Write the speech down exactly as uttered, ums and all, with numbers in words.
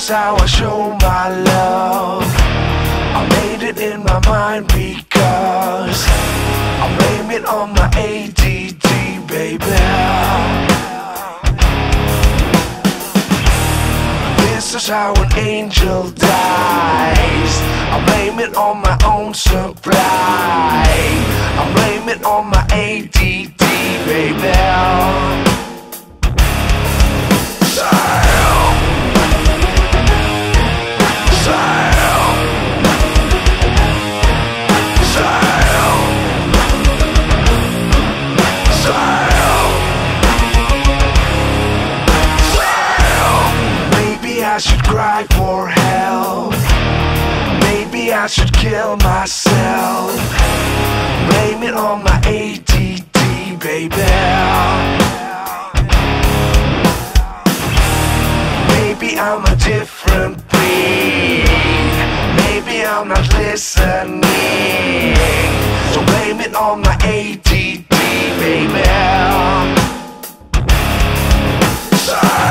is how I show my love. I made it in my mind because I blame it on my A D D, baby. This is how an angel dies. I blame it on my own supply. I blame it on my A D D, baby. Sam, Sam, Sam, Sam, Sam. Maybe I should cry for help. Maybe I should kill myself. Blame it on my A D D, baby. Maybe I'm a different breed. Maybe I'm not listening. So blame it on my A D D, baby. Sorry.